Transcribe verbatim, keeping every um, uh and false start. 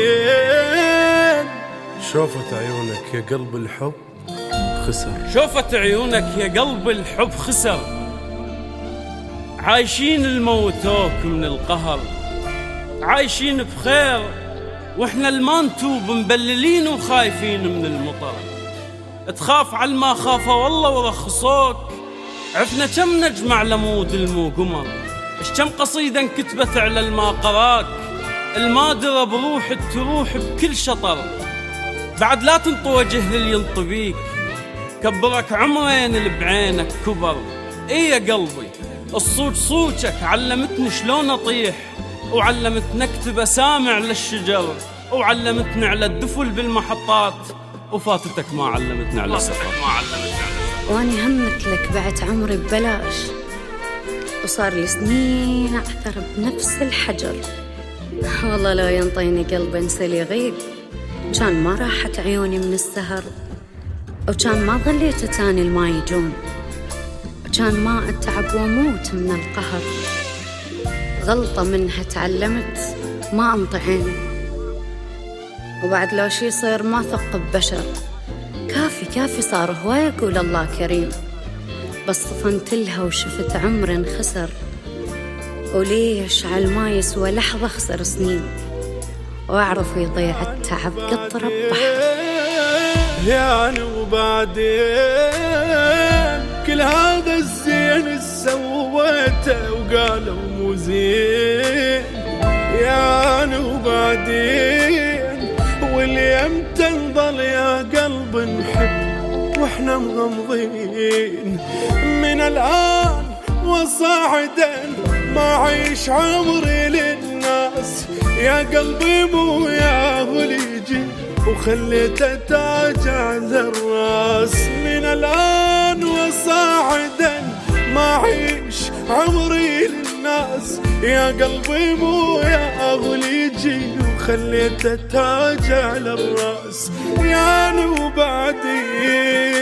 وبعدين شوفت عيونك يا قلب الحب خسر. شوفت عيونك يا قلب الحب خسر. عايشين الموتوك من القهر، عايشين بخير واحنا الما نتوب مبللين وخايفين من المطر. تخاف على ما خاف والله ورخصوك. عفنا كم نجمع لمود المو قمر، اش كم قصيدة انكتبت على الما قراك. المادرة بروح تروح بكل شطر، بعد لا تنطي وجه للي ينطبيك. كبرك عمرين اللي بعينك كبر. ايه يا قلبي الصوت صوتك علمتني شلون اطيح، وعلمتني اكتب اسامع للشجر، وعلمتني على الدفل بالمحطات، وفاتتك ما علمتني على السفر. واني همت لك بعت عمري ببلاش، وصار لي سنين اعثر بنفس الحجر. والله لو ينطيني قلب انسى لي غيب، كان ما راحت عيوني من السهر، وكان ما ظليت تاني الما يجون، وكان ما اتعب واموت من القهر. غلطة منها تعلمت ما انطي عيني، وبعد لو شي صير ما ثق ببشر. كافي كافي صار هواي يقول الله كريم، بس صفنت لها وشفت عمر انخسر. وليش عالما يسوى لحظة خسر سنين، واعرف يضيع التعب قطرة بحر. يعني وبعدين كل هذا الزين سويته وقالوا مو زين. يعني وبعدين واليوم تنضل يا قلب نحب واحنا مغمضين. من الآن وصاعدا ما عيش عمري للناس، يا قلبي مو يا وليجي وخليته تاج على الراس. من الآن وصاعدا ما عيش عمري للناس، يا قلبي مو يا وليجي وخليته تاج على الراس. يعني وبعدين